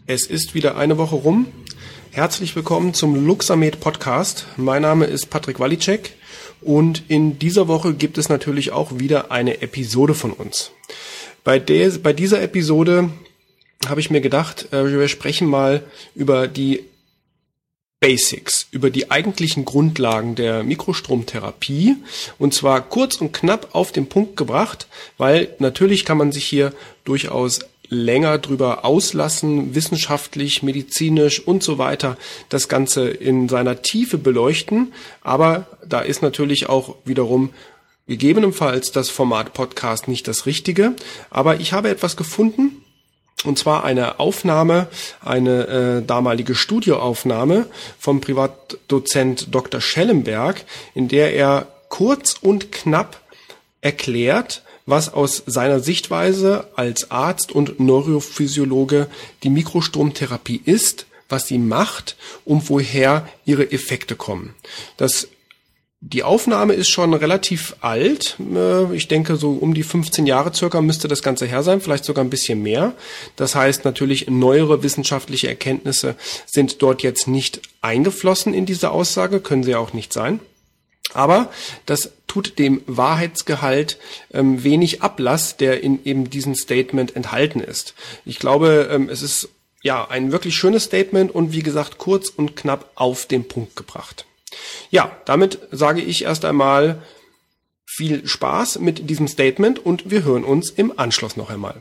Es ist wieder eine Woche rum. Herzlich willkommen zum Luxamed Podcast. Mein Name ist Patrick Walicek und in dieser Woche gibt es natürlich auch wieder eine Episode von uns. Bei dieser Episode habe ich mir gedacht, wir sprechen mal über die Basics, über die eigentlichen Grundlagen der Mikrostromtherapie, und zwar kurz und knapp auf den Punkt gebracht, weil natürlich kann man sich hier durchaus länger drüber auslassen, wissenschaftlich, medizinisch und so weiter, das Ganze in seiner Tiefe beleuchten, aber da ist natürlich auch wiederum gegebenenfalls das Format Podcast nicht das Richtige, aber ich habe etwas gefunden, und zwar eine Aufnahme, eine damalige Studioaufnahme vom Privatdozent Dr. Schellenberg, in der er kurz und knapp erklärt, was aus seiner Sichtweise als Arzt und Neurophysiologe die Mikrostromtherapie ist, was sie macht und woher ihre Effekte kommen. Die Aufnahme ist schon relativ alt. Ich denke, so um die 15 Jahre circa müsste das Ganze her sein, vielleicht sogar ein bisschen mehr. Das heißt natürlich, neuere wissenschaftliche Erkenntnisse sind dort jetzt nicht eingeflossen in diese Aussage, können sie auch nicht sein. Aber das tut dem Wahrheitsgehalt wenig Ablass, der in eben diesem Statement enthalten ist. Ich glaube, es ist ja ein wirklich schönes Statement und wie gesagt kurz und knapp auf den Punkt gebracht. Ja, damit sage ich erst einmal viel Spaß mit diesem Statement und wir hören uns im Anschluss noch einmal.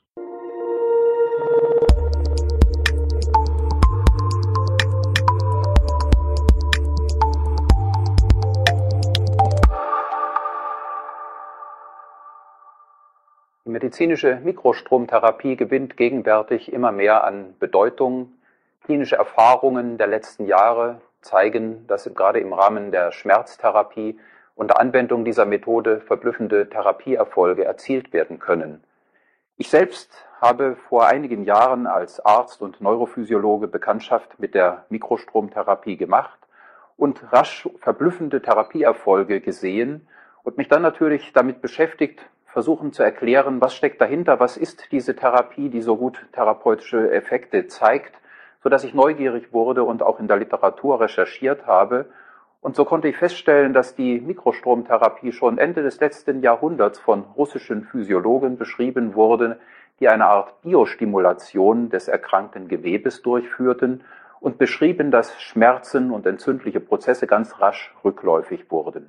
Die medizinische Mikrostromtherapie gewinnt gegenwärtig immer mehr an Bedeutung. Klinische Erfahrungen der letzten Jahre zeigen, dass gerade im Rahmen der Schmerztherapie unter Anwendung dieser Methode verblüffende Therapieerfolge erzielt werden können. Ich selbst habe vor einigen Jahren als Arzt und Neurophysiologe Bekanntschaft mit der Mikrostromtherapie gemacht und rasch verblüffende Therapieerfolge gesehen und mich dann natürlich damit beschäftigt, versuchen zu erklären, was steckt dahinter, was ist diese Therapie, die so gut therapeutische Effekte zeigt, sodass ich neugierig wurde und auch in der Literatur recherchiert habe. Und so konnte ich feststellen, dass die Mikrostromtherapie schon Ende des letzten Jahrhunderts von russischen Physiologen beschrieben wurde, die eine Art Biostimulation des erkrankten Gewebes durchführten und beschrieben, dass Schmerzen und entzündliche Prozesse ganz rasch rückläufig wurden.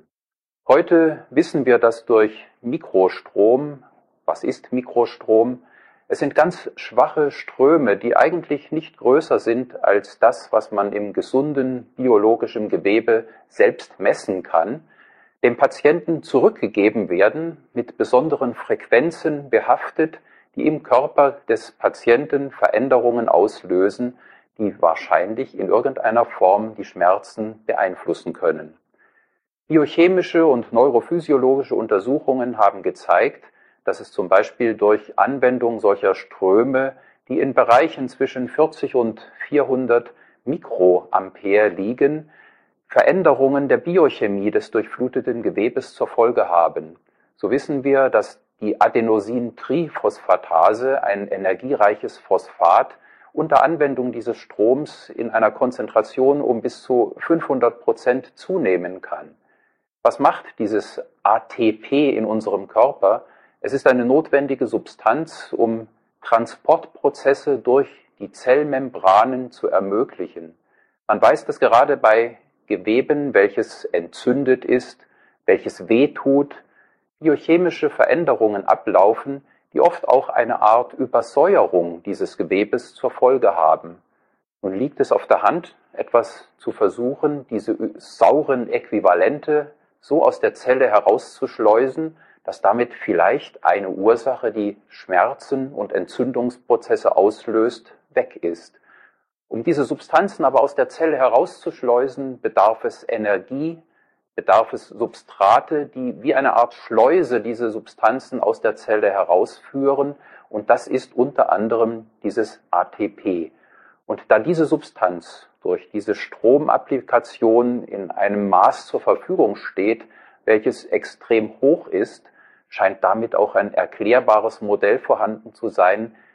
Heute wissen wir, dass durch Mikrostrom, was ist Mikrostrom? Es sind ganz schwache Ströme, die eigentlich nicht größer sind als das, was man im gesunden biologischen Gewebe selbst messen kann, dem Patienten zurückgegeben werden, mit besonderen Frequenzen behaftet, die im Körper des Patienten Veränderungen auslösen, die wahrscheinlich in irgendeiner Form die Schmerzen beeinflussen können. Biochemische und neurophysiologische Untersuchungen haben gezeigt, dass es zum Beispiel durch Anwendung solcher Ströme, die in Bereichen zwischen 40 und 400 Mikroampere liegen, Veränderungen der Biochemie des durchfluteten Gewebes zur Folge haben. So wissen wir, dass die Adenosintriphosphatase, ein energiereiches Phosphat, unter Anwendung dieses Stroms in einer Konzentration um bis zu 500% zunehmen kann. Was macht dieses ATP in unserem Körper? Es ist eine notwendige Substanz, um Transportprozesse durch die Zellmembranen zu ermöglichen. Man weiß, dass gerade bei Geweben, welches entzündet ist, welches wehtut, biochemische Veränderungen ablaufen, die oft auch eine Art Übersäuerung dieses Gewebes zur Folge haben. Nun liegt es auf der Hand, etwas zu versuchen, diese sauren Äquivalente so aus der Zelle herauszuschleusen, dass damit vielleicht eine Ursache, die Schmerzen und Entzündungsprozesse auslöst, weg ist. Um diese Substanzen aber aus der Zelle herauszuschleusen, bedarf es Energie, bedarf es Substrate, die wie eine Art Schleuse diese Substanzen aus der Zelle herausführen, und das ist unter anderem dieses ATP. Und da diese Substanz durch diese Stromapplikation in einem Maß zur Verfügung steht, welches extrem hoch ist, scheint damit auch ein erklärbares Modell vorhanden zu sein,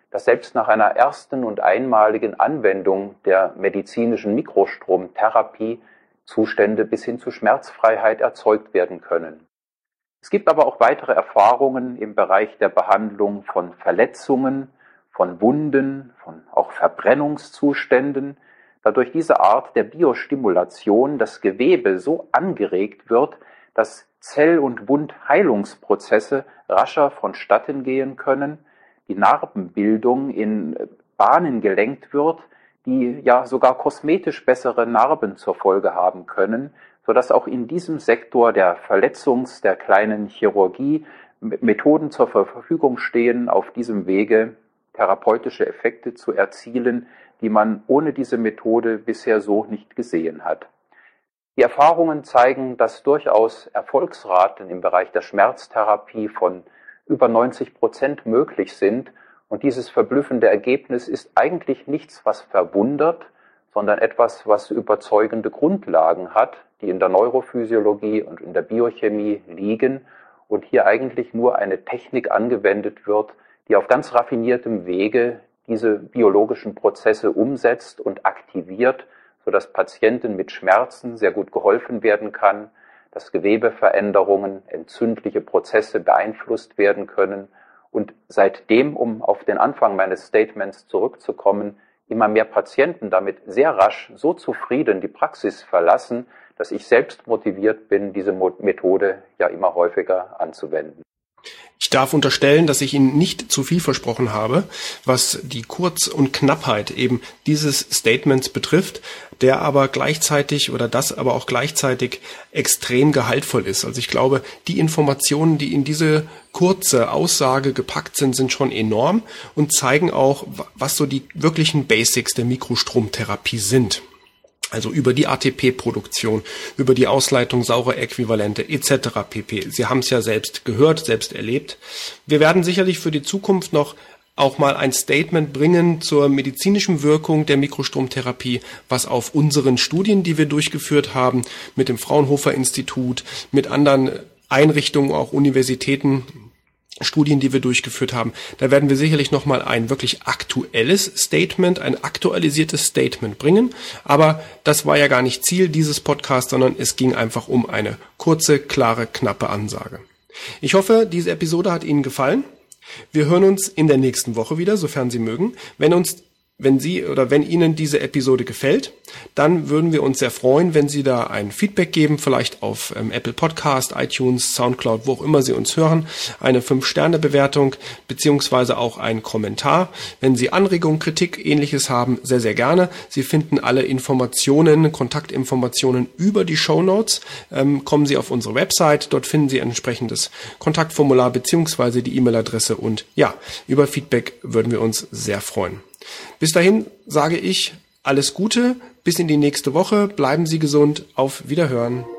dass selbst nach einer ersten und einmaligen Anwendung der medizinischen Mikrostromtherapie Zustände bis hin zu Schmerzfreiheit erzeugt werden können. Es gibt aber auch weitere Erfahrungen im Bereich der Behandlung von Verletzungen, von Wunden, von auch Verbrennungszuständen, da durch diese Art der Biostimulation das Gewebe so angeregt wird, dass Zell- und Wundheilungsprozesse rascher vonstatten gehen können, die Narbenbildung in Bahnen gelenkt wird, die ja sogar kosmetisch bessere Narben zur Folge haben können, sodass auch in diesem Sektor der der kleinen Chirurgie Methoden zur Verfügung stehen, auf diesem Wege therapeutische Effekte zu erzielen, die man ohne diese Methode bisher so nicht gesehen hat. Die Erfahrungen zeigen, dass durchaus Erfolgsraten im Bereich der Schmerztherapie von über 90% möglich sind. Und dieses verblüffende Ergebnis ist eigentlich nichts, was verwundert, sondern etwas, was überzeugende Grundlagen hat, die in der Neurophysiologie und in der Biochemie liegen und hier eigentlich nur eine Technik angewendet wird, die auf ganz raffiniertem Wege diese biologischen Prozesse umsetzt und aktiviert, sodass Patienten mit Schmerzen sehr gut geholfen werden kann, dass Gewebeveränderungen, entzündliche Prozesse beeinflusst werden können und seitdem, um auf den Anfang meines Statements zurückzukommen, immer mehr Patienten damit sehr rasch so zufrieden die Praxis verlassen, dass ich selbst motiviert bin, diese Methode ja immer häufiger anzuwenden. Ich darf unterstellen, dass ich Ihnen nicht zu viel versprochen habe, was die Kurz- und Knappheit eben dieses Statements betrifft, der aber gleichzeitig oder das aber auch gleichzeitig extrem gehaltvoll ist. Also ich glaube, die Informationen, die in diese kurze Aussage gepackt sind, sind schon enorm und zeigen auch, was so die wirklichen Basics der Mikrostromtherapie sind. Also über die ATP-Produktion, über die Ausleitung saurer Äquivalente etc. pp. Sie haben es ja selbst gehört, selbst erlebt. Wir werden sicherlich für die Zukunft noch auch mal ein Statement bringen zur medizinischen Wirkung der Mikrostromtherapie, was auf unseren Studien, die wir durchgeführt haben, mit dem Fraunhofer-Institut, mit anderen Einrichtungen, auch Universitäten, Studien, die wir durchgeführt haben, da werden wir sicherlich nochmal ein wirklich aktuelles Statement, ein aktualisiertes Statement bringen. Aber das war ja gar nicht Ziel dieses Podcasts, sondern es ging einfach um eine kurze, klare, knappe Ansage. Ich hoffe, diese Episode hat Ihnen gefallen. Wir hören uns in der nächsten Woche wieder, sofern Sie mögen. Wenn Ihnen diese Episode gefällt, dann würden wir uns sehr freuen, wenn Sie da ein Feedback geben, vielleicht auf Apple Podcast, iTunes, Soundcloud, wo auch immer Sie uns hören, eine 5-Sterne-Bewertung beziehungsweise auch einen Kommentar. Wenn Sie Anregungen, Kritik, Ähnliches haben, sehr, sehr gerne. Sie finden alle Informationen, Kontaktinformationen über die Shownotes. Kommen Sie auf unsere Website, dort finden Sie ein entsprechendes Kontaktformular beziehungsweise die E-Mail-Adresse und ja, über Feedback würden wir uns sehr freuen. Bis dahin sage ich alles Gute, bis in die nächste Woche, bleiben Sie gesund, auf Wiederhören.